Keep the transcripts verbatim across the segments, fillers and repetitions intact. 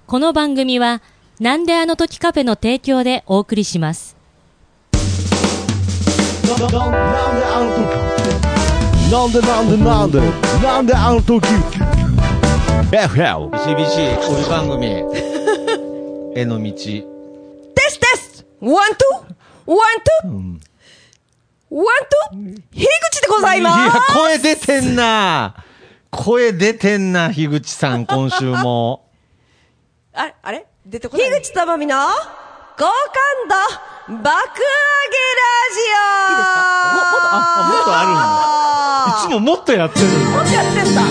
この番組はなんであの時カフェの提供でお送りします。 なんであの時なんでなんでなんでなんであの時 エフエルビシビシ帯番組への道。 テステスワンツーワンツー、うん、ワンツー樋口でございます。 いや声出てんな声出てんな樋口さん今週もあれあれ出てこない。樋口智美の好感度爆上げラジオ。いいですか。も, もっとあもっとあるんだ。いつももっとやってるんだ。 もっとやってんだ。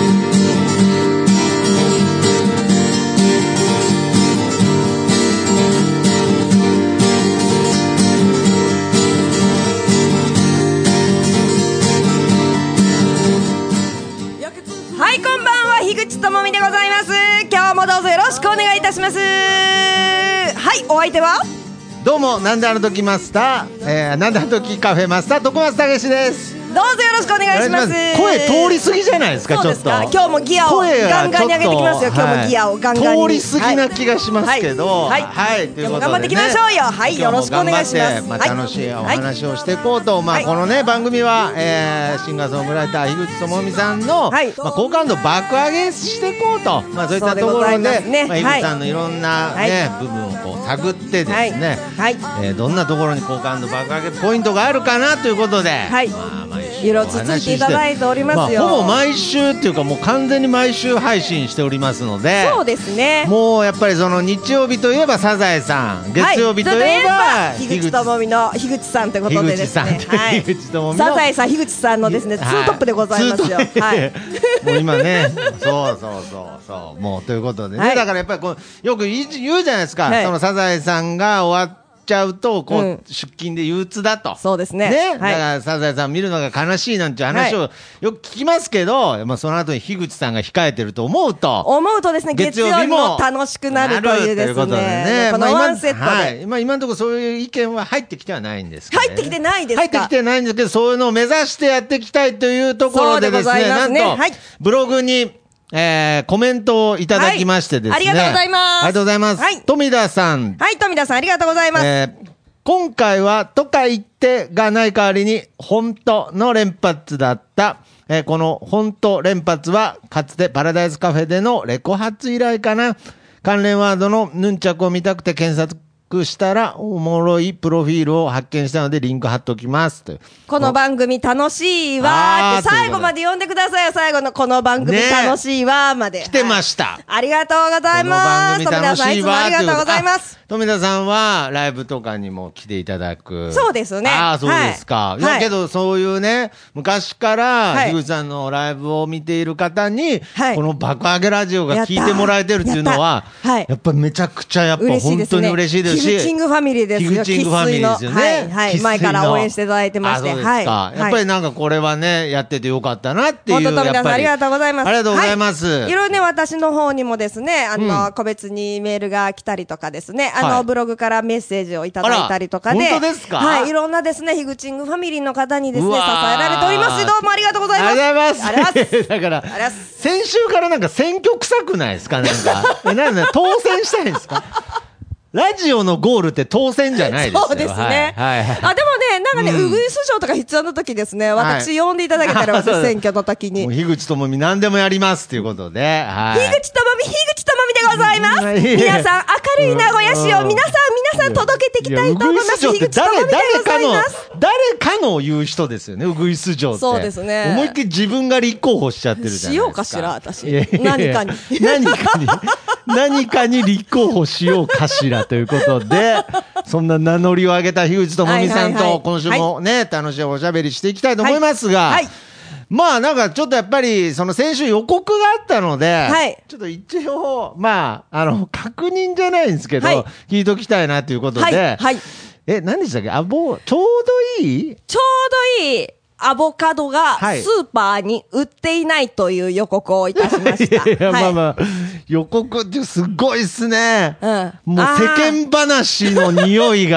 はい、こんばんは、樋口智美でございます。今日もどうぞよろしくお願いいたします。はい、お相手はどうも、なんであの時マスター、えー、なんであの時カフェマスター徳松武史です。 どうぞよろしくお願いします。 声通り過ぎじゃないですか。 そうですか。 ちょっと今日もギアをガンガンに上げてきますよ。今日もギアをガンガンに、 はい、通り過ぎな気がしますけど、はい、はいはい、ということで、ね、今日も頑張っていきましょうよ。はい、よろしくお願いします。 まあ、楽しいお話をしていこうと、はい、まあ、このね番組は、えー、シンガーソングライター樋口智美さんの、はい、まあ、好感度爆上げしていこうと、まあ、そういったところで、ね、まあ、樋口さんのいろんな、ね、はい、部分をこう探ってですね、はいはい、えー、どんなところに好感度爆上げポイントがあるかなということで、はい、まあ、毎週色つついていただいておりますよ。 まあ、ほぼ毎週っていうかもう完全に毎週配信しておりますので、 そうですね、もうやっぱりその日曜日といえばサザエさん、月曜日といえば、はい、 樋口智美の樋口さんということでですね、はい、サザエさん樋口さんのですね、はい、ツートップでございますよ。はい、 もう今ねそうそうそうそうもうということでね、はい、だからやっぱりこうよく言うじゃないですか、はい、そのサザエさんが終わってちゃうとこう、うん、出勤で憂鬱だと。 そうですね。 ね、 はい、 だからサザエさん見るのが悲しいなんていう話をよく聞きますけど、はい、まあその後に樋口さんが控えてると思うと思うとですね、月曜日も楽しくなるというですね、ということでね、このワンセットで、まあ、今、はい、今のところそういう意見は入ってきてはないんですけど、ね、 入ってきてないですか。 入ってきてないんですけど、そういうのを目指してやっていきたいというところでですね、なんと、はい、ブログにえー、コメントをいただきましてですね、はい、 ありがとうございます。 ありがとうございます。はい、富田さん。 はい、富田さんありがとうございます。えー今回はとか言ってがない代わりに本当の連発だった。えー、この本当連発はかつてパラダイスカフェでのレコ発以来かな。関連ワードのヌンチャクを見たくて検索したらおもろいプロフィールを発見したのでリンク貼っておきますという。 この番組楽しいわーって最後まで読んでくださいよ。最後のこの番組楽しいわーまで、 ね、来てました、はい、 ありがとうございます。 この番組楽しいわーありがとうございます。 富田さんはライブとかにも来ていただく。 そうですね。 ああそうですか、はい、いやけどそういうね昔から樋口さんのライブを見ている方に、はい、この爆上げラジオが聞いてもらえてるっていうのは や, や, やっぱめちゃくちゃやっぱ本当に嬉しいですし、 ヒグチングファミリーですよ。 ヒグチングファミリーですよね、 はいはい、前から応援していただいてまして、 そうですか、はい、やっぱりなんかこれはねやっててよかったなっていう。 本当富田さんありがとうございます。 ありがとうございます。 はい、いろいろね私の方にもですねあの、うん、個別にメールが来たりとかですねあの、はい、ブログからメッセージをいただいたりとかで、 本当ですか。 はい、いろんなですねヒグチングファミリーの方にですね支えられております。どうもありがとうございます。 ありがとうございます。だから先週からなんか選挙臭くないですか。なんかなんか当選したいんですか。ラジオのゴールって当選じゃないですよ。 そうですね、はいはい、あでもねなんかね、うん、ウグイス嬢とか必要な時ですね私呼んでいただけたら、はい、選挙の時にもう樋口智美何でもやりますということで、 はい、樋口智美樋口智美でございます。皆さん明るい名古屋市を皆さん皆さん届けていきたいと思います。樋口智美でございます。 誰かの言う人ですよねウグイス嬢って。 そうですね。 思いっきり自分が立候補しちゃってるじゃないですか。 しようかしら私。いやいやいや何かに何かに何かに立候補しようかしらということでそんな名乗りを上げた樋口智美さんと今週もね、はい、楽しいおしゃべりしていきたいと思いますが、はいはい、まあなんかちょっとやっぱりその先週予告があったので、はい、ちょっと一応まああの確認じゃないんですけど、はい、聞いときたいなということで、はいはい、え何でしたっけ。あぼちょうどいいちょうどいいアボカドがスーパーに売っていないという予告をいたしました。 いやいや、はい、まあまあ予告ってすごいっすね、うん、もう世間話の匂いが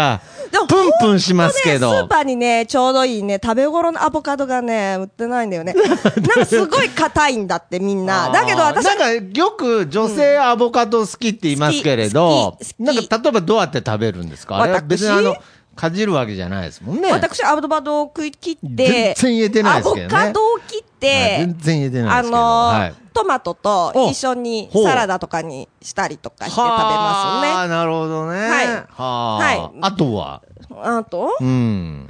プンプンしますけど、 ね、スーパーにねちょうどいいね食べ頃のアボカドがね売ってないんだよねなんかすごい硬いんだってみんなだけど私なんかよく女性アボカド好きって言いますけれど、うん、なんか例えばどうやって食べるんですか？あれは別にあのかじるわけじゃないですもんね。 私アボカドを食い切って全然言えてないですけどね。 アボカドを切って全然言えてないですけど、 あのーはい、 トマトと一緒にサラダとかにしたりとかして食べますね。 ああなるほどね。 はい。 はあ、 はい。 あとはあと、 うん、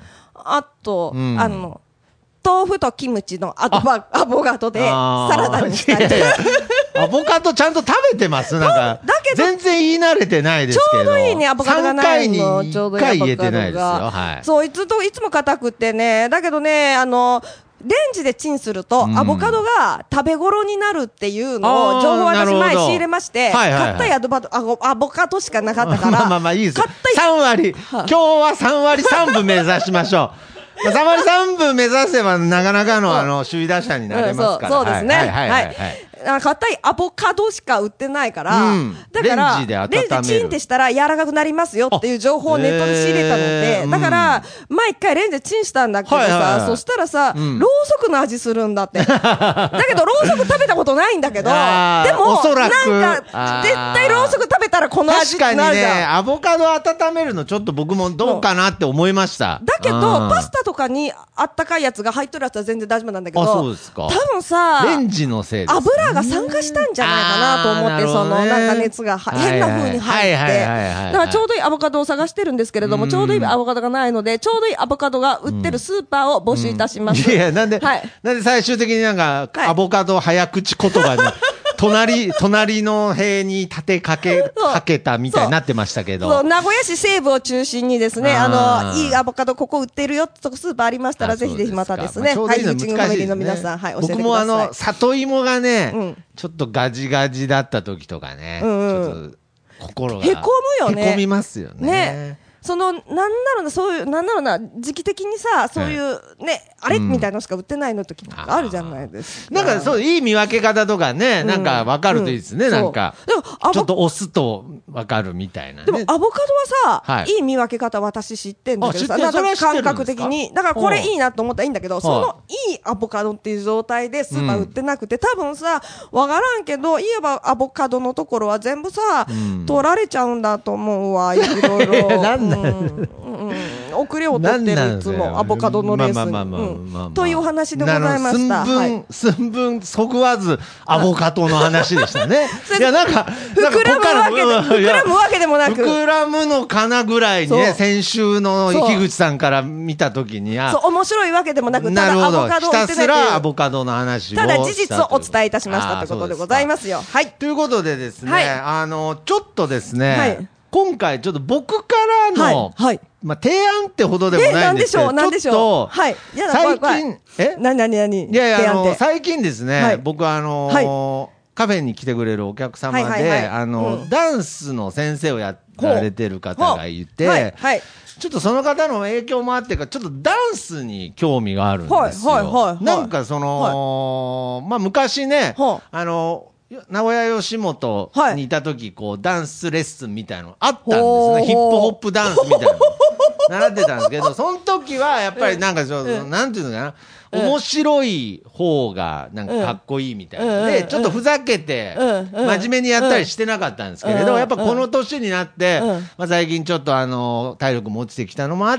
あと、うん、あの豆腐とキムチのアボアボカドでサラダにしたりとか。 アボカドちゃんと食べてますなんかだけど全然言い慣れてないですけどちょうどいいねアボカドがないのちょうどいいアボカドが言えてないですよ、はい、 そういつといつも硬くってねだけどねあのレンジでチンすると、うん、アボカドが食べ頃になるっていうのを情報を私前仕入れまして、はいはいはい、買ったアボカドアボカドしかなかったからまあまあいいですよさん割今日はさん割さんぶ目指しましょうさん割さんぶ目指せばなかなかのあの首位打者になれますから、 うん、そう、そうですね。はいはいはい、はい。硬いアボカドしか売ってないから、うん、だからレンジで温める。 レンジでチンってしたら柔らかくなりますよっていう情報をネットで仕入れたので、だから毎回レンジでチンしたんだけどさ、はいはいはい、そしたらさ、うん、ろうそくの味するんだって。だけどろうそく食べたことないんだけど、でもおそらくなんか絶対ろうそく食べたらこの味になるじゃん。 確かにね、アボカド温めるのちょっと僕もどうかなって思いました。 だけどパスタとかにあったかいやつが入っとるやつは全然大丈夫なんだけど、 あ、そうですか。 多分さ、 レンジのせいです、ね、 油が酸化したんじゃないかなと思って、そのなんか熱が変な風に入って、だからちょうどいいアボカドを探してるんですけれども、ちょうどいいアボカドがないので、ちょうどいいアボカドが売ってるスーパーを募集いたします。 いや、なんで、はい、なんで最終的になんか、はい、アボカド早口言葉に。隣、隣の塀に立てかけ、かけたみたいになってましたけど。 そう、名古屋市西部を中心にですね、あの、いいアボカドここ売ってるよってとこスーパーありましたら、ぜひぜひまたですね、はい、ユーチングファミリーの皆さん、はい、教えてください。 僕もあの、里芋がね、うん、ちょっとガジガジだった時とかね、うんうん、ちょっと心が。 へこむよね。 へこみますよね。 ね。その、なんだろうな、そういう、なんだろうな、時期的にさ、そういう、ね、あれみたいなのしか売ってないの時があるじゃないですか。 なんか、そう、いい見分け方とかね、なんか分かるといいですね、なんか。でも、ちょっと押すと分かるみたいな。 でも、アボカドはさ、いい見分け方私知ってんだけどさ、なんか感覚的に。だから、これいいなと思ったらいいんだけど、そのいいアボカドっていう状態でスーパー売ってなくて、多分さ、わからんけど、いえばアボカドのところは全部さ、取られちゃうんだと思うわ、いろいろ。 なんだ遅れを取ってるいつもアボカドのレースにというお話でございました。 寸分そぐわずアボカドの話でしたね。いやなんか膨らむわけで膨らむわけでもなく膨らむのかなぐらいにね先週の樋口さんから見たときにはそう面白いわけでもなくただアボカドをひたすらアボカドの話をただ事実をお伝えいたしましたということでございますよ。はい。 ということでですねあのちょっとですね今回ちょっと僕からのまあ、提案ってほどでもないんですけど、 なんでしょう、ちょっと、はい。 最近、えなになになにいやいや、あの、最近ですね、はい、僕あのーはい、カフェに来てくれるお客様で、はいはいはい、あの、うん、ダンスの先生をやられてる方がいて、はいはい、ちょっとその方の影響もあってか、ちょっとダンスに興味があるんですよ。はいはいはいはい、なんかその、はい、まあ昔ね、はい、あの、名古屋吉本にいた時、こう、ダンスレッスンみたいなのあったんですね。ヒップホップダンスみたいなの。習ってたんですけど、その時はやっぱりなんかちょっと、なんていうのかな、面白い方がなんかかっこいいみたいな。で、ちょっとふざけて、真面目にやったりしてなかったんですけれど、やっぱこの年になって、まあ最近ちょっとあの、体力も落ちてきたのもあって、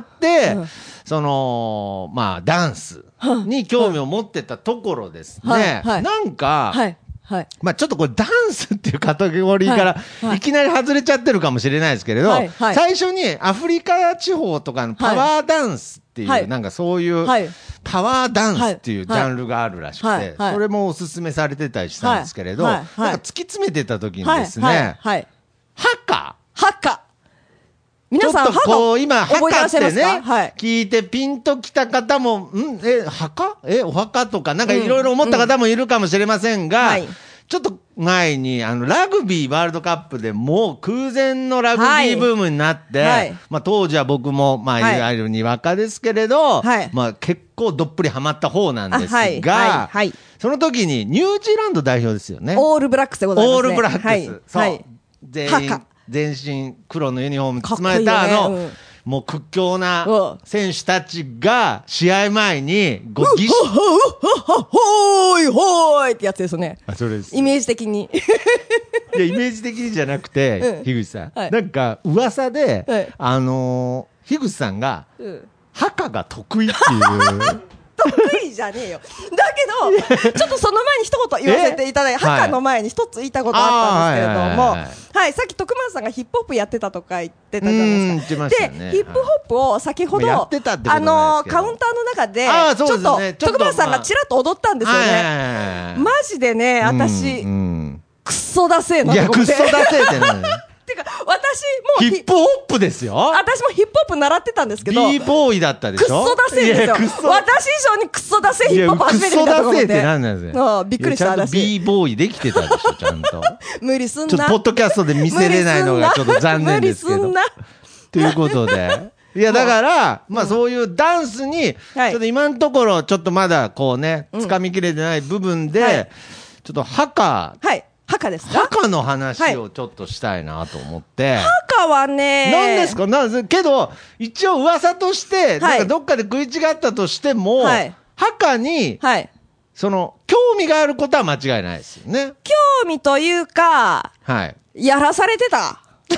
その、まあダンスに興味を持ってたところですね。なんか、はい、まあちょっとこれダンスっていうカテゴリーからいきなり外れちゃってるかもしれないですけれど、はいはい、最初にアフリカ地方とかのパワーダンスっていう、はい、なんかそういうパワーダンスっていうジャンルがあるらしくて、はいはい、それもおすすめされてたりしたんですけれど、はいはい、なんか突き詰めてた時にですね、はいはいはい、ハカハカ皆さん、 ちょっとこう、今、墓ってね、はい、聞いてピンときた方も、んえ、墓え、お墓とか、なんかいろいろ思った方もいるかもしれませんが、うんうんはい、ちょっと前に、あの、ラグビーワールドカップでもう空前のラグビーブームになって、はい、まあ当時は僕も、まあいわゆるにわかですけれど、はい、まあ結構どっぷりハマった方なんですが、はいはいはい、その時にニュージーランド代表ですよね。 オールブラックスでございますね。 オールブラックス。はい、そう。はい、全員。全身黒のユニフォーム包まれたあの、 もう屈強な選手たちが試合前にごぎっしほーいほーいってやつですよね。 あ、それです。 イメージ的に。 いや、イメージ的にじゃなくて、うん、樋口さん、はい、なんか噂で、はい、あのー、樋口さんが、うん、ハカが得意っていう得意じゃねえよ。だけどちょっとその前に一言言わせていただいて、ハカの前に一つ言いたことあったんですけれども、はい、さっき徳松さんがヒップホップやってたとか言ってたじゃないですか。で、ね、ヒップホップを先ほど、はい、あのー、カウンターの中でちょっと、ね、徳松さんがちらっと踊ったんですよね。マジでね、私、うんうん、クソだせえなと思って。 いや、クソだせえって何てか私もヒップホップですよ。 私もヒップホップ習ってたんですけど B ボーイだったでしょ。 クソだせえですよ。私以上にクソだせえヒップホップ初めて見たと思って。 クソだせえって何なんですか。 びっくりした。 ちゃんと B ボーイできてたでしょちゃんと。 無理すんな。 ちょっとポッドキャストで見せれないのがちょっと残念ですけど。無理すんな。ということで。いやだからまあそういうダンスにちょっと今のところちょっとまだこうね掴みきれてない部分でちょっとハカ。 はい。ハカですか？ ハカの話をちょっとしたいなと思って。 ハカはね。 何ですか？なんですけど、一応噂として、なんかどっかで食い違ったとしても、はい、ハカに、はい、その、興味があることは間違いないですよね。 興味というか、はい、やらされてた。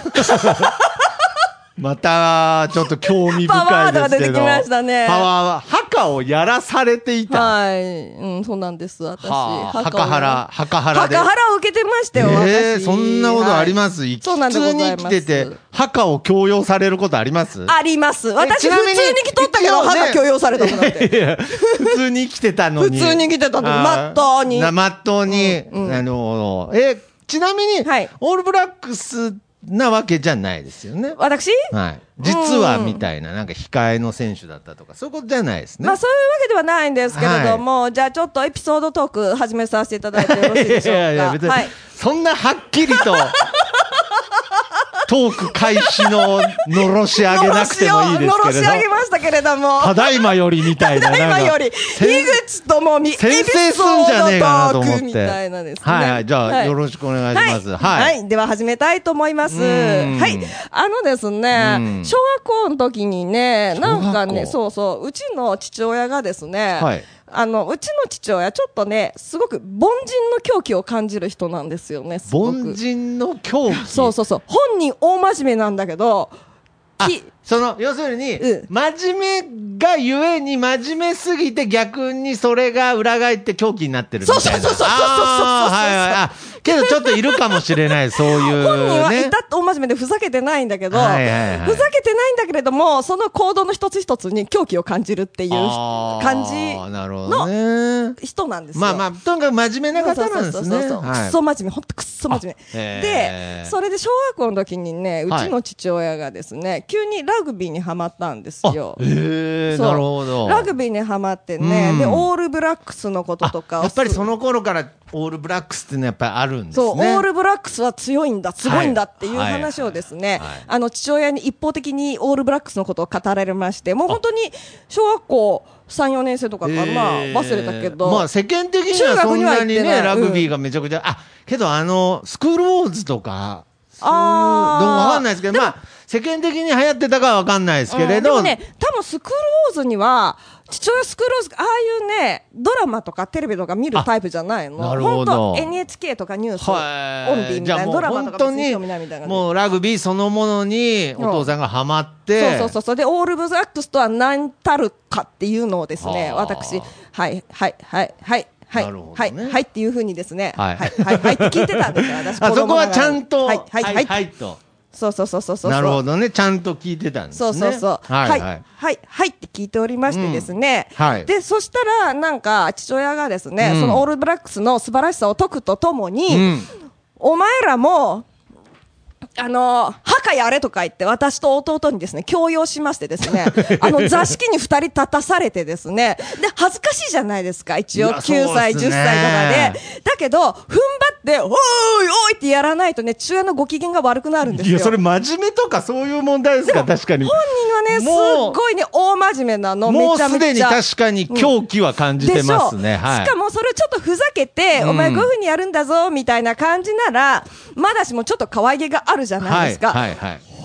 また、ちょっと興味深いですけど。パワーが出てきましたね。パワーは、ハカをやらされていた。 はい。うん、そうなんです、私。 はあ、ハカハラ、ハカハラで。 ハカハラを受けてましたよ、 えー、私。そんなことあります、はい、普通に生きてて、ハカを強要されることありますあります。私、普通に来とったけど、ハカ強要されたもんだって。 いや普通に生きてたのに。 普通に生きてたのに、まっとうに。 まっとうに。うんうん、あの、え、ちなみに、はい、オールブラックス、なわけじゃないですよね。 私？ はい。実はみたいな、なんか控えの選手だったとか、そういうことじゃないですね。 まあそういうわけではないんですけれども、はい、じゃあちょっとエピソードトーク始めさせていただいてよろしいでしょうか。いやいや別に、はい、 そんなはっきりと、トーク開始ののろし上げなくてもいいですけれど。 のろし上げましたけれども。 ただいまよりみたいな。 ただいまより。樋口智美。 先生すんじゃねえかなと思って。 みたいなですね。 はいはい。じゃあ、はい、よろしくお願いします。はい。 はいはい、では始めたいと思います。はい。あのですね、小学校の時にね、なんかね、そうそう、うちの父親がですね、はい。あのうちの父親ちょっとねすごく凡人の狂気を感じる人なんですよね。すごく凡人の狂気。 そうそうそう。本人大真面目なんだけど、 その要するに、うん、真面目がゆえに真面目すぎて逆にそれが裏返って狂気になってるみたいな。 そうそうそうそうそうそうそう。 はいはい。けどちょっといるかもしれないそういう、ね、 本人はいたって大真面目でふざけてないんだけど、はいはいはい、ふざけてないんだけれどもその行動の一つ一つに狂気を感じるっていう感じの人なんですよ。 まあまあとにかく真面目な方なんですね。そうそうそうそう、 はい、くっそ真面目、ほんとくっそ真面目で、それで小学校の時にねうちの父親がですね、はい、急にラグビーにハマったんですよ。 へー、なるほど。 ラグビーにハマってね、うん、でオールブラックスのこととかをやっぱりその頃からオールブラックスっていうのはやっぱりあるんですね。 そう、オールブラックスは強いんだすごいんだっていう話をですね、はいはいはい、あの父親に一方的にオールブラックスのことを語られまして、もう本当に小学校さん、よねん生とかかな、まあ忘れたけど、 まあ世間的にはそんなにねラグビーがめちゃくちゃ、うん、あけどあのスクールウォーズとかそういうのわかんないですけど、まあ世間的に流行ってたかはわかんないですけれど、 うん、でもね多分スクールウォーズには父親スクールウォーズああいうねドラマとかテレビとか見るタイプじゃないの。 なるほど。 エヌエイチケー とかニュースオンリーみたいなドラマとか別に興味ないみたいな。 もうラグビーそのものにお父さんがハマって、 そうそうそう、でオールブラックスとは何たるかっていうのをですね私はいはいはいはいはいはいはいっていうふうにですねはいはいはいって聞いてたんですよ私。 あそこはちゃんとはいはいはいはいと。 そうそうそうそうそう。 なるほどね、ちゃんと聞いてたんですね。 そうそうそう。はいはいはいはいって聞いておりましてですね。うん、はい。でそしたらなんか父親がですね、うん、そのオールブラックスの素晴らしさを説くとともに、うん、お前らもあのー、墓やれとか言って私と弟にですね強要しましてですねあの座敷にふたり立たされてですねで恥ずかしいじゃないですか一応きゅうさいじゅっさいとかで。だけど踏ん張っておーいおいってやらないとね父親のご機嫌が悪くなるんですよ。 いやそれ真面目とかそういう問題ですか。確かに本人はねすっごいね大真面目なの。めちゃめちゃもうすでに確かに狂気は感じてますね、うんはい、 しかもそれちょっとふざけて、うん、お前ごふんにやるんだぞみたいな感じならまだしもちょっと可愛げがあるじゃないですか、 はいはいはい、 本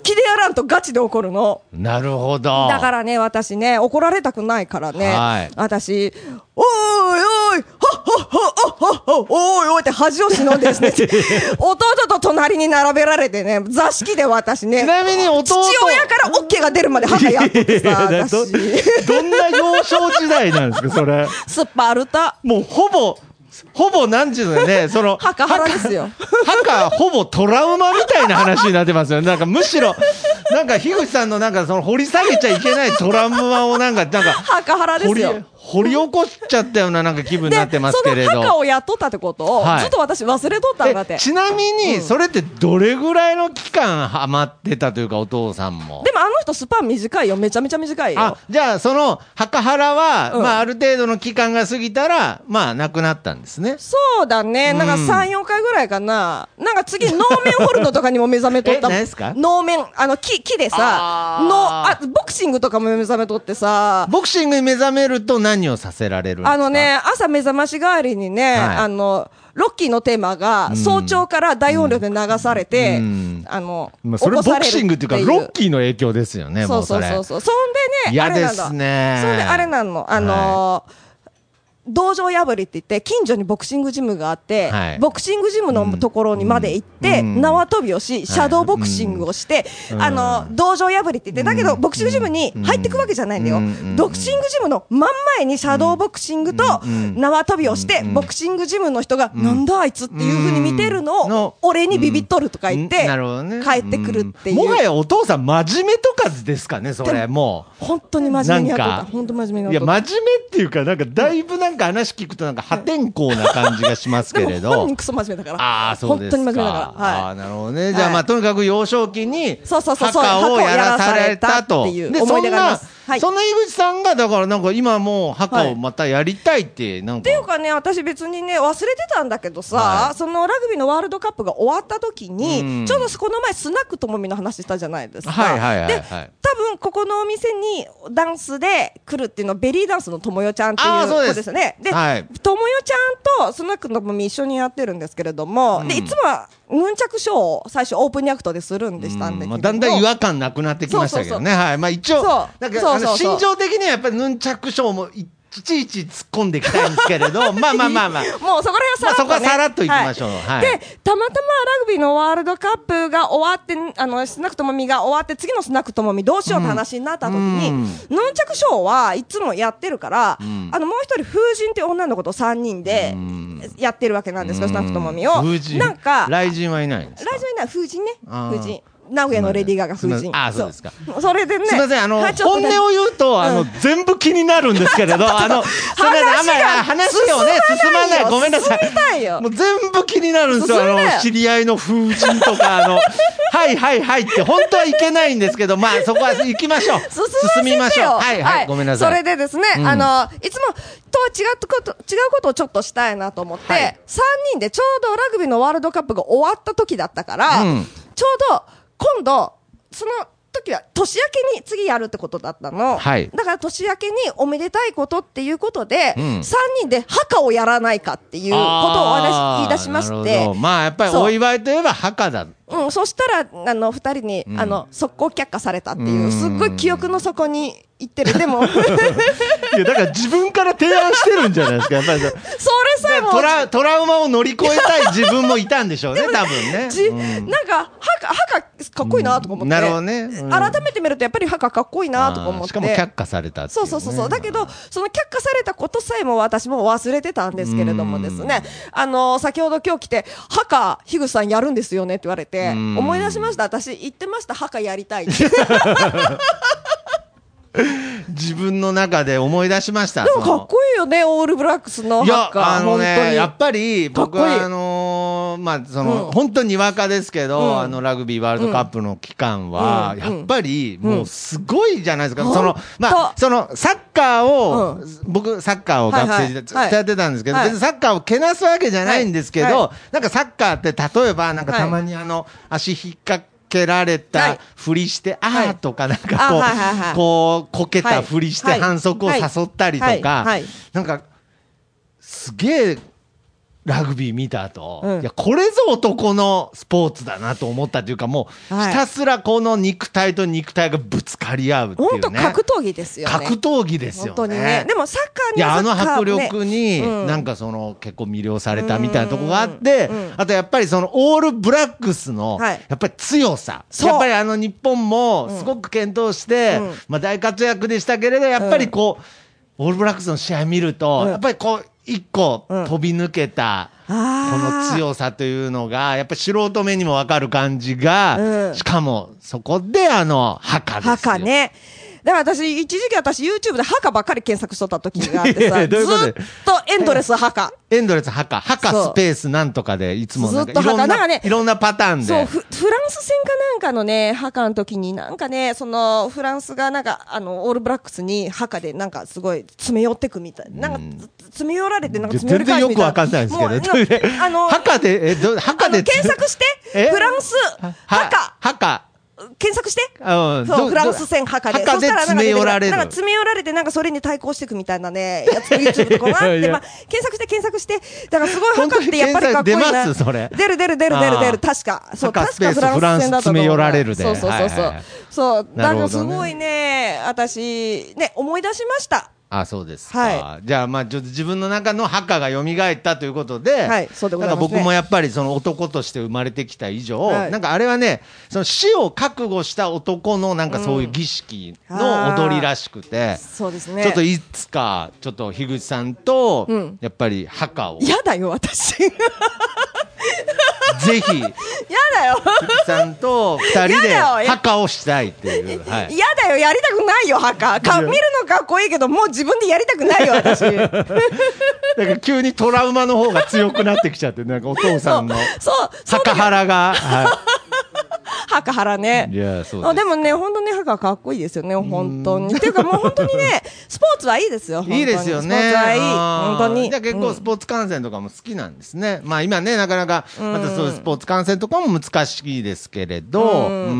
気でやらんとガチで怒るの。 なるほど。 だからね、私ね、怒られたくないからね、はい、私、おーいおい、はっはっはっはっは、おーいおいって恥を忍んでですね、弟と隣に並べられてね、座敷で私ね、 ちなみに弟父親からオッケーが出るまで歯がやっててさ、私。 ど, どんな幼少時代なんですか、それ。 スパルタ。 もうほぼ、ほぼなんちゅうのね、その、 ハカハラですよ。 ハカ、ほぼトラウマみたいな話になってますよね。なんかむしろ、なんか樋口さんのなんかその掘り下げちゃいけないトラウマをなんか、なんか、 ハカハラですよ。 掘り起こしちゃったようななんか気分になってますけれど。 そのハカを雇ったってことを、はい、ずっと私忘れとったんだって。 ちなみに、それってどれぐらいの期間ハマってたというか、お父さんも。 でもあの人スパン短いよ。めちゃめちゃ短いよ。 あ、じゃあそのハカハラは、うん、まあある程度の期間が過ぎたら、まあなくなったんですね。 そうだね。なんかさん、よんかいぐらいかな。なんか次、能面掘るのとかにも目覚めとったもん。 え、何ですか？ 能面、あの木、木でさ、の、あ、ボクシングとかも目覚めとってさ。 ボクシングに目覚めると何をさせられる？ あのね、朝目覚まし代わりにね、はい、あの、ロッキーのテーマが早朝から大音量で流されて、うん、あの、 まあ、それボクシングっていうか、ロッキーの影響ですよね、 そうそうそうそう。そんでね、 嫌ですね。 そんであれなの、あのー、はい、道場破りって言って近所にボクシングジムがあって、はい、ボクシングジムのところにまで行って、うん、縄跳びをし、シャドーボクシングをして、はい、あの道場破りって言って、だけどボクシングジムに入ってくわけじゃないんだよ、うん、ボクシングジムの真ん前にシャドーボクシングと縄跳びをして、ボクシングジムの人が、うん、なんだあいつっていう風に見てるのを、うん、俺にビビっとるとか言って、うんね、帰ってくるっていう、 もはやお父さん真面目とかですかね、それ。もう本当に真面目にやってた。本当真面目にやってた。 いや真面目っていうか、なんかだいぶなんか話聞くとなんか破天荒な感じがしますけれど。 でも本人クソ真面目だから。 ああ、そうですか。 本当に真面目だから。はい、 ああ、なるほどね。じゃあまあ、とにかく幼少期にそうそうそう、 墓をやらされたと。 っていう思い出があります。 はい、そんな井口さんがだからなんか今もう墓をまたやりたいってなんか、 っていうかね、私別にね忘れてたんだけどさ、はい、そのラグビーのワールドカップが終わった時に、ちょうどこの前スナックともみの話したじゃないですか。 はいはいはい、はい、 で多分ここのお店にダンスで来るっていうのはベリーダンスのともよちゃんっていう子ですよね。で、はい、ともよちゃんとスナックのともみ一緒にやってるんですけれども、うん、でいつもはヌンチャクショーを最初オープニングアクトでするんでしたんで、 まあ、だんだん違和感なくなってきましたけどね。はい、まあ一応なんかあの心情的にはやっぱりヌンチャクショーもいちいち突っ込んでいきたいんですけれどまあまあまあまあもうそこら辺はさらっと、ね、まあ、そこはさらっといきましょう。はいはい、 でたまたまラグビーのワールドカップが終わって、あのスナックともみが終わって次のスナックともみどうしようって話になった時に、うん、ヌンチャクショーはいつもやってるから、うん、あのもう一人風神っていう女の子とさんにんでやってるわけなんですけど、スナックともみを風神なんか雷神はいないんですか？ 雷神はいない、風神ね、風神名古屋のレディーガーが風神。 あ、そうですか。 それでね。 すみません、あの、本音を言うと、あの、全部気になるんですけれど、あの、話をね、進まない。ごめんなさい。もう全部気になるんですよ。あの、知り合いの風神とか、あの、はいはいはいって、本当はいけないんですけど、まあ、そこは行きましょう。進みましょう。はいはい、ごめんなさい。 それでですね、あの、いつも、とは違うこと、違うことをちょっとしたいなと思って、さんにんでちょうどラグビーのワールドカップが終わった時だったから、ちょうど、今度、その時は年明けに次やるってことだったの。はい、だから年明けにおめでたいことっていうことで、うん、さんにんで墓をやらないかっていうことを私言い出しまして。 まあやっぱりお祝いといえば墓だ。 うん、そしたら、あの、二人に、うん、あの、速攻却下されたっていう、すっごい記憶の底に行ってる。でも。いや、だから自分から提案してるんじゃないですか、やっぱり。それさえもトラ。トラウマを乗り越えたい自分もいたんでしょうね、多分ね。 じ、うん、なんか、墓、墓、かっこいいなとか思って。うん、 なるほどね、うん。 改めて見ると、やっぱり墓かっこいいなとか思って。 しかも却下されたっていう、ね。 そうそうそう。だけど、その却下されたことさえも私も忘れてたんですけれどもですね。あの、先ほど今日来て、墓、樋口さんやるんですよねって言われて、思い出しました。私言ってました、墓やりたいって自分の中で思い出しました。 でもかっこいいよね、オールブラックスの墓。 いや、あのね、やっぱり僕はあのー、まあその、うん、本当にわかですけど、うん、あのラグビーワールドカップの期間は、うん、やっぱりもうすごいじゃないですか。うん、そのまあそのサッカーを、うん、僕サッカーを学生時代ずっとやってたんですけど、はいはい、別にサッカーをけなすわけじゃないんですけど、はいはい、なんかサッカーって例えばなんかたまにあの、はい、足引っかけられたふりして、はい、あーとかなんかこう、はいはいはい、こうこけたふりして反則を誘ったりとか、なんかすげえラグビー見た後、 うん、 いやこれぞ男のスポーツだなと思ったというか、もうひたすらこの肉体と肉体がぶつかり合うっていうね。 本当格闘技ですよね。 格闘技ですよね。 本当にね。でもサッカーにはサッカー、いやあの迫力に、 ね、うん、 なんかその結構魅了されたみたいなところがあって、うんうん、あとやっぱりそのオールブラックスのやっぱり強さ、はい、やっぱりあの日本もすごく健闘して、うん、まあ大活躍でしたけれど、やっぱりこう、うん、オールブラックスの試合見ると、うん、やっぱりこう一個飛び抜けた、うん、この強さというのがやっぱり素人目にも分かる感じが、うん、しかもそこであのハカですよ。 ハカね。だから私一時期私 YouTube でハカばっかり検索しとった時があってさ、ずっとエンドレスハカ。 エンドレスハカ、ハカスペースなんとかでいつもなんかいろんな、なんかね、いろんなパターンで。 そう、フ、フランス戦かなんかのね、ハカの時になんかね、そのフランスがなんかあのオールブラックスにハカでなんかすごい詰め寄ってくみたいな。なんか詰め寄られてなんか詰め寄り返すみたいな。 全然よくわかんないですけど、あのハカで、え、ど、ハカで検索して、フランス、ハカ。 ハカ。 検索して、 うん、 そうフランス戦ハカで、 そしたら詰め寄られる、 なんか詰め寄られて、なんかそれに対抗していくみたいなね、やつ YouTube とかがあって、まあ検索して検索して、だからすごいハカってやっぱりかっこいいな。 出ますそれ。 出る出る出る出る出る、確か、そう確かフランス戦だと思う。 詰め寄られるで。 そうそうそうそう、そう、だからすごいね、私ね思い出しました。 あ、そうですか。 はい、 じゃあ、まあ、ちょっと自分の中のハカが蘇ったということで、 はい、そうでございますね。 なんか僕もやっぱりその男として生まれてきた以上、はい、なんかあれはね、その死を覚悟した男のなんかそういう儀式の踊りらしくて、うん、 そうですね。 ちょっといつか、ちょっと樋口さんと、うん、やっぱりハカを。 嫌だよ、私。 ぜひ、 やだよ。 樋口さんと二人でハカをしたいっていう。 はい、やだよ、やりたくないよ、ハカ。か見るのかっこいいけど、もう自分でやりたくないよ、私。だから急にトラウマの方が強くなってきちゃって、なんかお父さんのハカハラが。 ハカハラね。 いや、そうです。 でもね、本当にハカかっこいいですよね、本当に。っていうかもう本当にね、スポーツはいいですよ。 いいですよね。 スポーツはいい。本当に。 じゃあ結構スポーツ観戦とかも好きなんですね。まあ今ね、なかなか、またそういうスポーツ観戦とかも難しいですけれど。うん。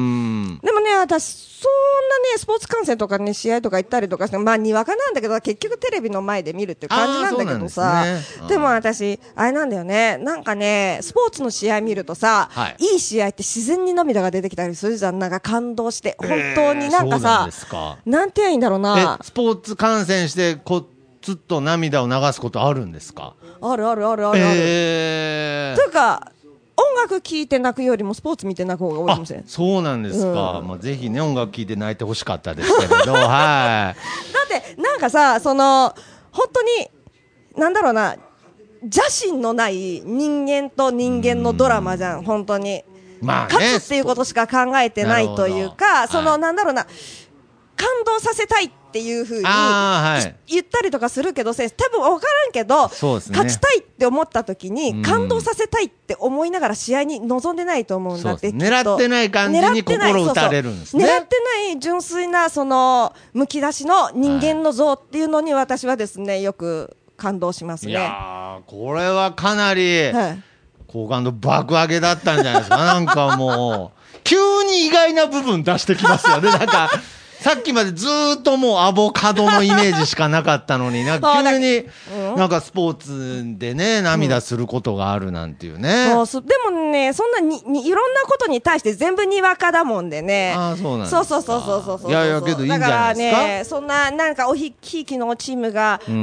でもね、私、そんなね、スポーツ観戦とかね、試合とか行ったりとかして、まあにわかなんだけど、結局テレビの前で見るっていう感じなんだけどさ。でも私、あれなんだよね、なんかね、スポーツの試合見るとさ、いい試合って自然に涙が出てきたりするじゃん。なんか感動して、本当になんかさ、なんて言うんいいんだろうな。 スポーツ観戦してこずっと涙を流すことあるんですか？ あるあるあるあるある。 えー、 というか音楽聴いて泣くよりもスポーツ見て泣く方が多いかもしれない。 そうなんですか。うん、まあぜひね音楽聴いて泣いてほしかったですけれど、はい。だってなんかさ、その本当になんだろうな、邪心のない人間と人間のドラマじゃん、本当に。まあね、勝つっていうことしか考えてないというか、その、はい、なんだろうな、感動させたいっていうふうに、はい、言ったりとかするけど、多分分からんけど、ね、勝ちたいって思った時に感動させたいって思いながら試合に臨んでないと思うんだって。 狙ってない感じに心打たれるんですね。 狙ってない純粋なそのむき出しの人間の像っていうのに私はですね、よく感動しますね。いやー、これはかなり、はい、好感度爆上げだったんじゃないですか。なんかもう急に意外な部分出してきますよね。なんかさっきまでずーっともうアボカドのイメージしかなかったのに、なんか急になんかスポーツでね涙することがあるなんていうね。 うん、そうでもね、そんなににいろんなことに対して全部にわかだもんでね。 ああ、そうなんですか。 そうそうそうそうそう。 いやいやけどいいんじゃないですか。 だからね、そんななんかおひひいきのチームがあって、うん、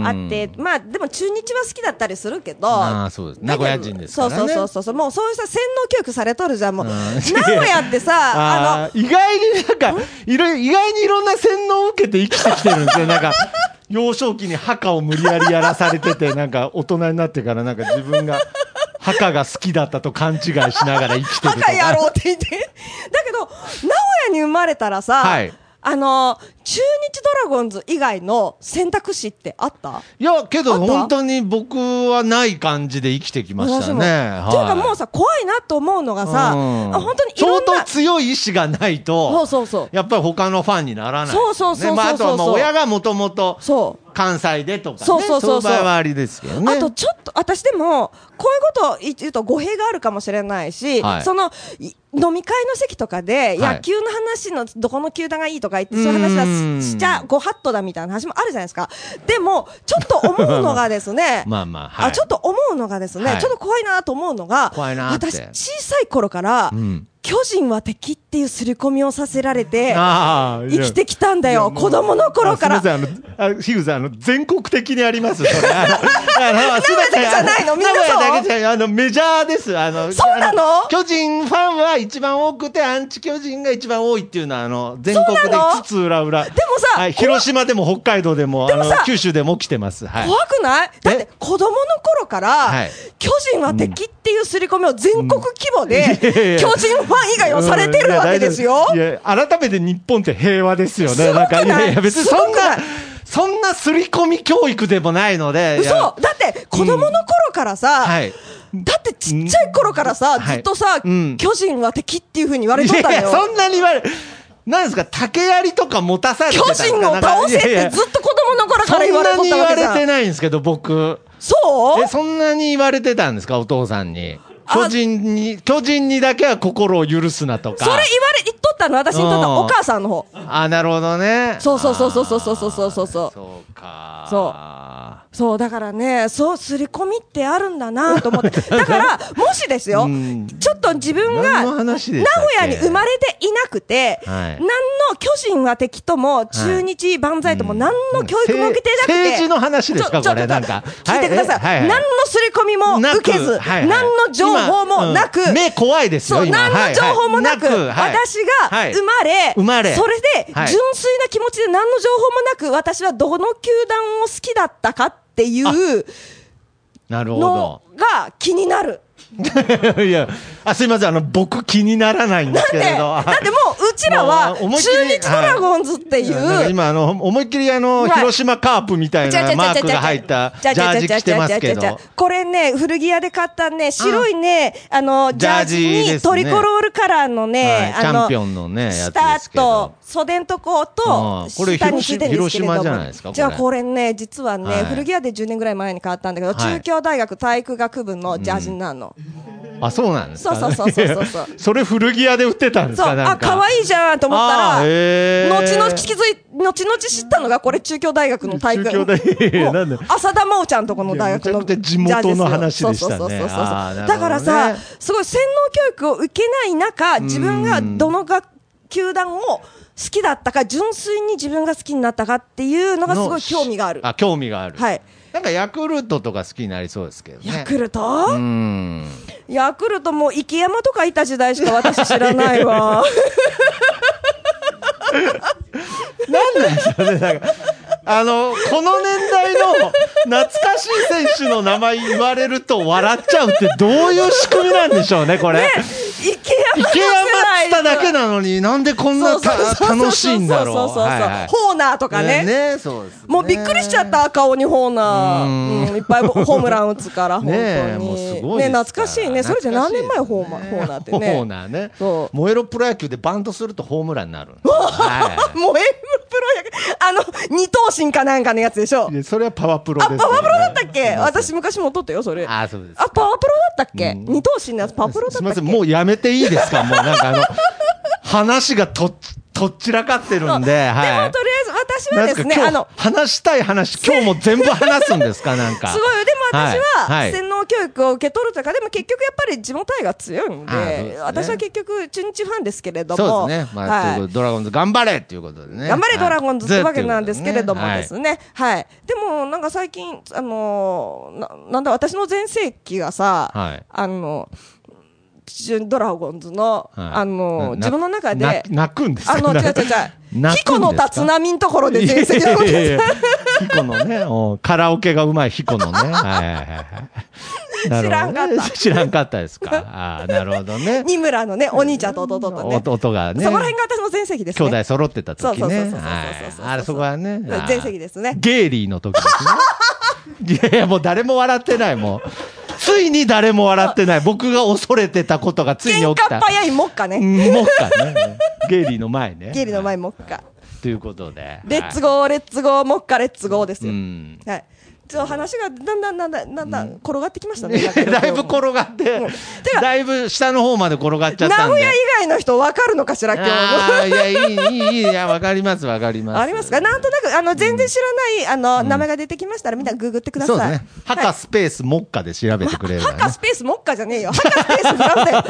まあでも中日は好きだったりするけど。 ああ、そうです。名古屋人ですからね。 そうそうそうそう、もうそういうさ洗脳教育されとるじゃんもう。名古屋ってさ、 あの意外になんかいろ意外にいろんな洗脳受けて生きてきてるんですよ。なんか幼少期にハカを無理やりやらされてて、なんか大人になってからなんか自分がハカが好きだったと勘違いしながら生きてるとか。 ハカやろうって言って。だけど名古屋に生まれたらさ、はい、あの中日ドラゴンズ以外の選択肢ってあった？ いやけど本当に僕はない感じで生きてきましたね。はい、 っていうかもうさ、怖いなと思うのがさ、うん、本当にいろんな相当強い意志がないと、 そうそうそう、 やっぱり他のファンにならない、ね。 そうそうそうそうそう、 まあ、あとはまあ親がもともと関西でとかね、 そうそうそうそう、 そういう場合はありですけどね。 あとちょっと私でもこういうことを言うと語弊があるかもしれないし、はい、その飲み会の席とかで野球の話のどこの球団がいいとか言ってそういう話はしちゃご法度だみたいな話もあるじゃないですか。でもちょっと思うのがですねまあまあ、はい、 あちょっと思うのがですね、はい、ちょっと怖いなと思うのが、私小さい頃から、うん、巨人は敵っていう刷り込みをさせられて生きてきたんだよ、子供の頃から。 すみません、あの、樋口さん、あの、全国的にあります、それ。あの、 あの、名古屋だけじゃないの、みんなそう。名古屋だけじゃない、 あの、メジャーです。あの、 そうなの？ 巨人ファンは一番多くて、アンチ巨人が一番多いっていうのは、あの、全国で津々浦々。でもさ、 はい、広島でも北海道でも、あの、九州でも起きてます。はい、 怖くない？だって、子供の頃から、はい、巨人は敵っていう刷り込みを全国規模で、うん、巨人ファン以外をされてるわけですよ。 いや、改めて日本って平和ですよね。なんか、いやいや、別にそんな、そんな刷り込み教育でもないので。 嘘だって子供の頃からさ、うんはい、だってちっちゃい頃からさ、うん、ずっとさ、はいうん、巨人は敵っていう風に言われとったのよ。いやいや、 そんなに言われなんですか、竹槍とか持たされてたんですか。 巨人を倒せってずっと子供の頃から言われとったわけじゃん。 そんなに言われてないんですけど、僕。 そうえ、そんなに言われてたんですか、お父さんに。巨人に、巨人にだけは心を許すなとか。 それ言われ、言っとったの、私にとったお母さんの方。 あ、なるほどね。 そうそうそうそうそうそうそうそうそう。 そうか。 そう。そう、だからね、そう、刷り込みってあるんだなと思って。だから、もしですよ、ちょっと自分が、名古屋に生まれていなくて、はい、何の巨人は敵とも、中日万歳とも、何の教育も受けてなくて。 政治の話ですか、これ、なんか。 聞いてください。はいはい、何の刷り込みも受けず、はいはい、何の情報もなく、 目怖いですよ、 そう、何の情報もなく、はいはい、私が生まれ、生まれ、それで、純粋な気持ちで何の情報もなく、私はどの球団を好きだったかっていうのが気になる。 いや、あ、すいません、あの、僕気にならないんですけれど。 だって、もう、うちらは、中日ドラゴンズっていう。 はい、今、あの、思いっきりあの、広島カープみたいなマークが入ったジャージ着てますけど。 これね、古着屋で買ったね、白いね、あの、ジャージにトリコロールカラーのね、 あの、チャンピオンのね、 下と、袖んとこと下についてるんですけれども、 広島じゃないですか。 じゃあこれね、実はね、古着屋でじゅうねんぐらい前に買ったんだけど、中京大学体育学部のジャージになるの。 あ、そうなんですか。 そうそうそうそうそう。 それ古着屋で売ってたんですか。そう、 あ、可愛いじゃんと思ったら、後々気づい、後々知ったのがこれ中京大学の体育。中京大学。浅田真央ちゃんとこの大学の地元の話でしたね。 そうそうそうそう。だからさ、すごい洗脳教育を受けない中、自分がどの学球団を好きだったか、純粋に自分が好きになったかっていうのがすごい興味がある。 あ、興味がある。 はい。 なんかヤクルトとか好きになりそうですけどね。 ヤクルト？うん。ヤクルトも池山とかいた時代しか私知らないわ。 なんなんでしょうね、なんか。あの、この年代の懐かしい選手の名前言われると笑っちゃうってどういう仕組みなんでしょうね、これ。ね、 池山池山っつっただけなのになんでこんな楽しいんだろう。そうそうそうそう、はいはい、 ホーナーとかね。 ね、ね、そうですね。 もうびっくりしちゃった、顔にホーナー。うん、いっぱいホームラン打つから、本当に。ね、もうすごいね、懐かしいね。それじゃ何年前ホーマー、ホーナーってね。 ホーナーね。そう。燃えろプロ野球でバントするとホームランになる。 はい、燃えろプロ野球。あの、二頭身かなんかのやつでしょ。 それはパワープロです、ね。 あ、パワープロだったっけ？私昔も撮ったよ、それ。 あ、そうです。 あ、パワープロだったっけ？二頭身のやつパワープロだったっけ？すみません、 もうやめていいですか？もうなんかあの、話がとっ、とっちらかってるんで、はい。 でもとりあえず私はですね、あの、 話したい話、今日も全部話すんですか、なんか。 すごい、でも私は、洗脳教育を受け取るというか、でも結局やっぱり地元愛が強いので、私は結局中日ファンですけれども。 そうですね。まあ、ドラゴンズ頑張れっていうことでね。 頑張れドラゴンズってわけなんですけれどもですね。はい。でも、なんか最近、あの、なんだ、私の全盛期がさ、あの、ドラゴンズの、はい、あの、自分の中で、 泣くんですか？ あの、違う違う違う。彦の立浪のところで全盛期のことです。 彦のね、カラオケがうまい彦のね。はいはいはい。 知らんかった。 知らんかったですか。ああ、なるほどね。 二村のね、お兄ちゃんと弟とね。 弟がね。 そこら辺が私の全盛期ですね。 兄弟揃ってた時ね。 そうそうそうそう。 あれ、そこはね。 全盛期ですね。 ゲイリーの時ですね。いやいや、もう誰も笑ってない、もう。ついに誰も笑ってない。僕が恐れてたことがついに起きた。 喧嘩っ早いもっかね。 もっかね。ゲイリーの前ね。 ゲイリーの前もっか。 ということで。 レッツゴー、レッツゴー、もっかレッツゴーですよ。はい。ちょっと話がだんだんだんだんだんだん転がってきましたね。 だいぶ転がって、だいぶ下の方まで転がっちゃったんで。 名古屋以外の人分かるのかしら、今日も。いや、いい、いい、いい、いや、分かります、分かります。 ありますか？なんとなく、あの、全然知らない、あの、名前が出てきましたら、みんなググってください。 そうですね。ハカスペースモッカで調べてくれる。 ハカスペースモッカじゃねえよ。ハカスペースなんだよ。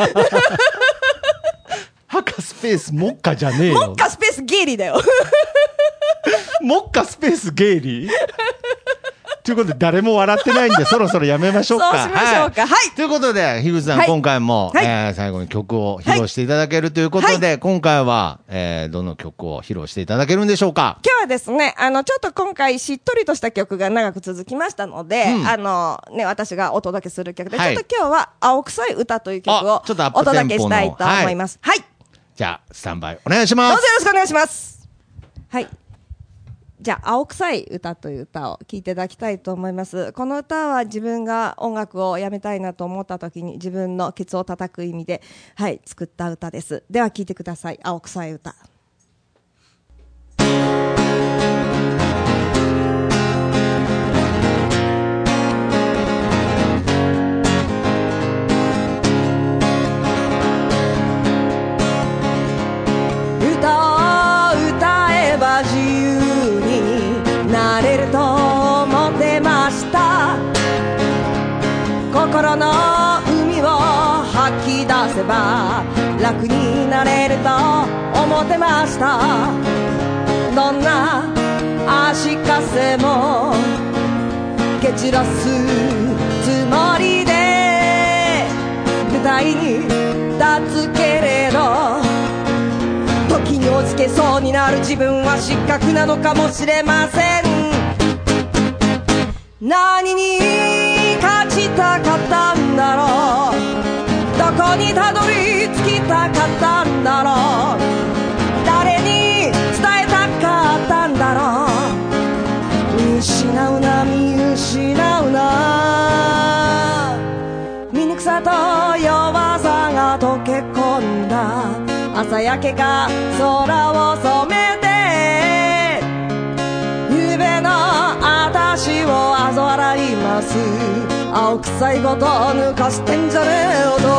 ハカスペースモッカじゃねえよ。 モッカスペースゲイリーだよ。 モッカスペースゲイリーということで、誰も笑ってないんで、そろそろやめましょうか。 そうしましょうか。はい。 ということで、樋口さん、今回も、え最後に曲を披露していただけるということで、今回は、えどの曲を披露していただけるんでしょうか？ 今日はですね、あの、ちょっと今回、しっとりとした曲が長く続きましたので、あの、ね、私がお届けする曲で、ちょっと今日は、青臭い歌という曲をお届けしたいと思います。はい。 じゃあ、スタンバイお願いします。 どうぞよろしくお願いします。はい。じゃあ、青臭い歌という歌を聴いていただきたいと思います。この歌は自分が音楽をやめたいなと思った時に自分のケツを叩く意味で、はい、作った歌です。では聴いてください。青臭い歌。心の海を吐き出せば楽になれると思ってました。どんな足かせも蹴散らすつもりで舞台に立つけれど、時に落ちけそうになる自分は失格なのかもしれません。何に勝ちたかったんだろう、どこにたどり着きたかったんだろう、誰に伝えたかったんだろう。見失うな見失うな、醜さと弱さが溶け込んだ朝焼けが空を染めて、夕べの私をあざ笑います。青臭いこと抜かしてんじゃねえよと。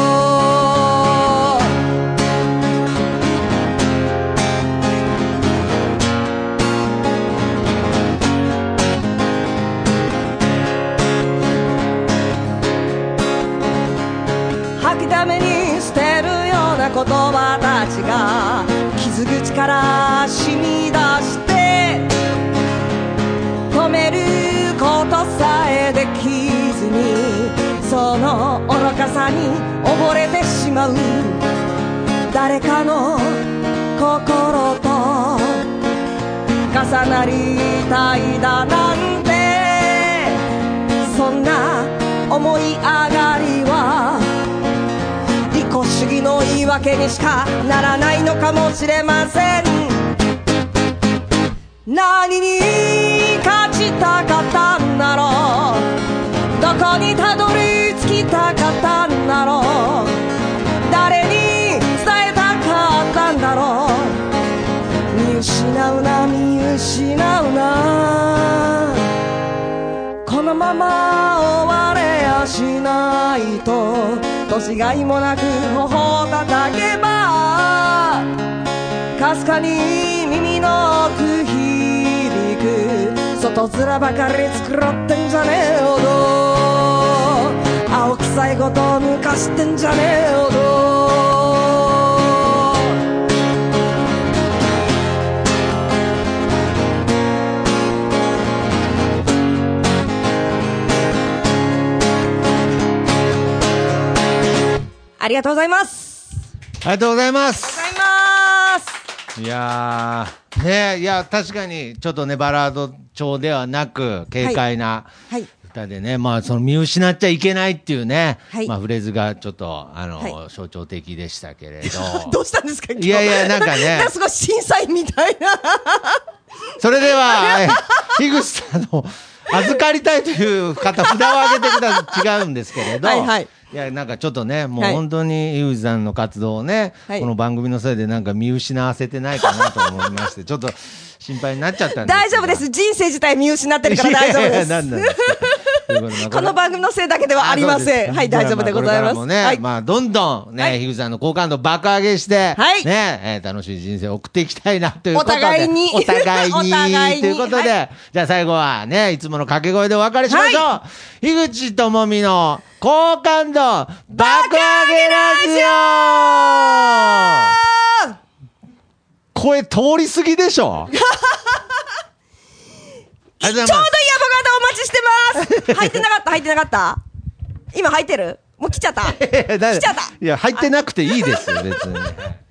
吐くために捨てるような言葉たちが傷口から染み出して止めることさえできずに、その愚かさに溺れてしまう。誰かの心と重なりたいだなんて、そんな思い上がりは利己主義の言い訳にしかならないのかもしれません。何に勝ちたかったんだろう、どこにたどり着きたかったんだろう、誰に伝えたかったんだろう。見失うな見失うな、このまま終われやしないと年がいもなく頬を叩けばかすかに耳の奥響く外面ばかり繕ってんじゃねえよと、青臭いこと抜かしてんじゃねえよと。ありがとうございます。 ありがとうございます。 ありがとうございます。 いやー、ねえ、いや、確かに、ちょっとね、バラード調ではなく、軽快な歌でね、はいはい、まあ、その見失っちゃいけないっていうね、はい、まあ、フレーズがちょっと、あの、はい、象徴的でしたけれど。 どうしたんですか、今日。 いやいや、なんかね。 すごい審査員みたいな。 それでは、樋口さんの、預かりたいという方、札を上げてください。違うんですけれど。はいはい。 いやなんかちょっとねもう本当に井口さんの活動をね、はい、この番組のせいでなんか見失わせてないかなと思いましてちょっと心配になっちゃったんです大丈夫です。人生自体見失ってるから大丈夫です。なんなんですかこの番組のせいだけではありません。はい、大丈夫でございます。 これからもね、はい、まあどんどんね、はい、樋口さんの好感度爆上げして、はい、ね、えー、楽しい人生を送っていきたいなということで、お互いに、お互いに、お互いにということで、はい、じゃあ最後はね、いつもの掛け声でお別れしましょう。はい、樋口智美の好感度爆上げラジオ。声通り過ぎでしょ。 ちょうどいいアボカドお待ちしてます。入ってなかった入ってなかった今入ってるもう来ちゃった来ちゃったいや入ってなくていいですよ別に